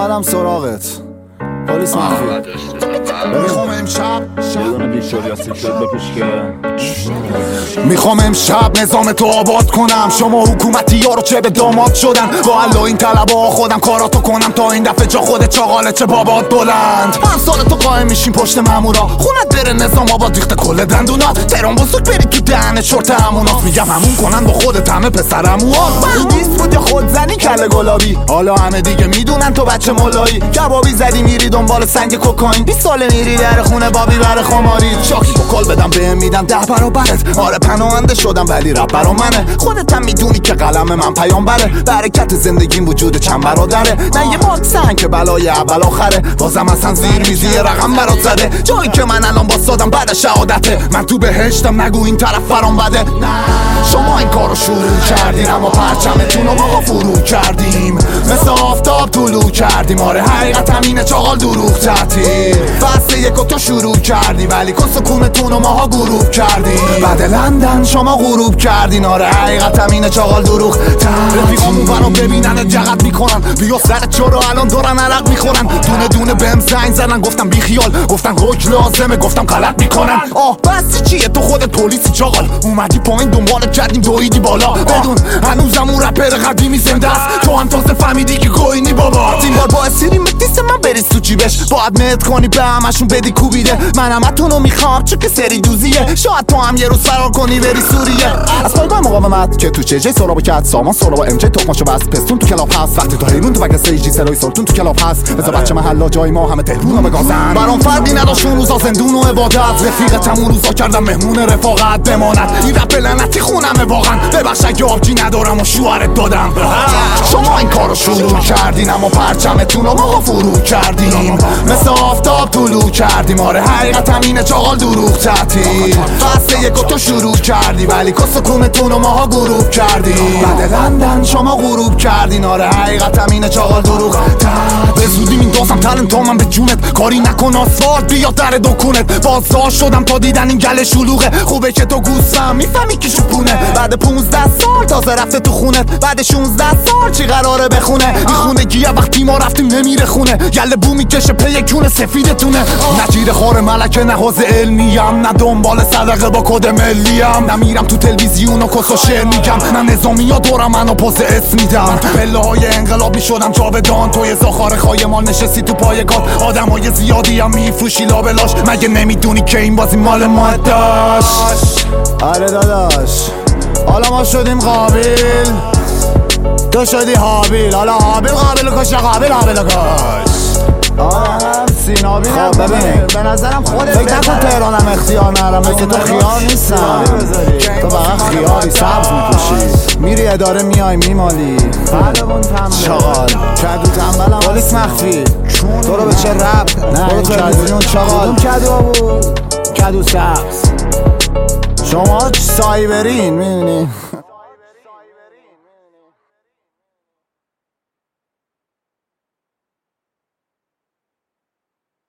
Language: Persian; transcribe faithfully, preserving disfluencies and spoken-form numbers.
اومدم سراغت پلیس مخفی. میخوام امشب میخوام امشب نظام تو آباد کنم. شما حکومتی ها رو چه به داماد شدن، با الله این طلبا خودم کاراتو کنم تا این دفعه جا خود چاقاله چه بابات بلند. من سال تو قایم میشیم پشت مامورا، خونت بره نظام آباد ریخته کل دندونا. تهران بزرگ برید تو دهن چرت همونات، میگم همون کنن با خودت همه پسرموات. من بیست بود یا خودزنی کله گلابی، حالا همه دیگه میدونن تو بچه مولایی. کبابی زدی میری دنبال سنگ کوکائین، بیست ساله میری در خونه بابی بر خماری. شاکی با کل بدم بهم میدم ده برابرت. آره پناهنده شدم ولی رپ برا منه، خودت هم میدونی که قلم من پیامبره. برکت زندگیم وجود چند برادره، نه یه باکسن که بلای اول آخره. بازم اصلا زیر میزی رقم برات زده، جایی که من الان باستادم بعد شهادته. من تو بهشتم نگو این طرف فرام بده. شما این کارو شروع کردین اما پرچمتون رو ما فرو کردیم. مثل آفتاب طلوع کردیم. آره حقیقت همینه چاقال دروغ تعطیل. فصل یکو تو شروع کردی ولی کس کونتون رو ماها گروب کردیم. بعد لندن شما غروب کردین. آره حقیقت همینه چاقال دروغ تعطیل. رفیقامون برام ببینن جغت میکنن، بیا سرت چرا الان دارن عرق میخورن. دونه دونه بهم زنگ زدن گفتم بی خیال، گفتن حکم لازمه گفتم غلط میکنن. آه بس چیه تو خودت پلیسی چاقال، اومدی پایین دنبالت کردیم دویدی بالا. بدون هنوزم اون رپر قدیمی زنده است، تو هم تازه فهمیدی که گوینی بابا. این بار با اسیری متیس من بریز تو جیبش، باید مهد کنی به همشون بدی کوبیده. من همتونو میخوام چون که سری دوزیه، شاید تو هم یه روز فرار کنی بری سوریه. از پایگاه مقاومت که تو چه جی سرابو کت سامان سرابو ام جی تخماشو بس پستون تو کلاب هست. وقتی تو حیرون تو وگه سیجی سرای سلطون تو کلاب هست. بذار بچه محلا جای ما همه تهرونو بگازن. برام فرقی نداشت اون روزا زندون و عبادت، رفیقتم اون روزا کردم مهمون رفاقت بماند. این رپ لعنتی خونمه واقعا، ببخش اگه آبجی ندارم و شوهرت دادم. شما این کارو شروع کردین اما پرچمتون رو ما فرو کردیم. مثل آفتاب طلوع کردیم. آره حقیقت همینه چاقال دروغ تعطیل. فصل یکو تو شروع کردی ولی کس کونتون رو ماها گروب کردیم. بعد لندن شما غروب کردین. آره حقیقت همینه چاقال دروغ تعطیل. به زودی میندازم تلنت من به جونت، کاری نکن آسفالت بیا در دکونت. بازدار شدم تا دیدن این گل شلوغه، خوبه که تو گوستم میفهمی که شپونه. بعد پونزده سال تازه رفته تو خونت، بعد شونزده سال چی قراره بخونه. این خونگیه وقتی ما رفتیم نمیره خونه، گل بو میکشه پی کون سفیدتونه. نجیر خار ملکه نه حوزه علمیم، نه دنبال صدقه با کد ملیم. نمیرم تو تلویزیون و کس و شعر میگم، نه نظامی ها دورم منو پوز اسم میدم. تو پله های انقلاب میشدم جاودان، توی زاخار خایمان نشستی تو پایگاه. آدم های زیادی هم میفروشی لابلاش، مگه نمیدونی که این بازی مال ما داشت. آره داداش حالا ما شدیم قابل، تو شدی حابیل. حالا حابیل قابل کش قابل حابیل کش. آره سینابی خب ببین به نظرم خودت فکر نکن تهرانم اختیار نرم، مثل تو خیار نیستم. تو فقط خیاری سبز میپوشی، میری اداره میای میمالی. چاقال کدو تنبلم پلیس مخفی، تو رو به چه رب برو تلویزیون چاقال. کدو بود کدو سبز، شما سایبرین میدونی.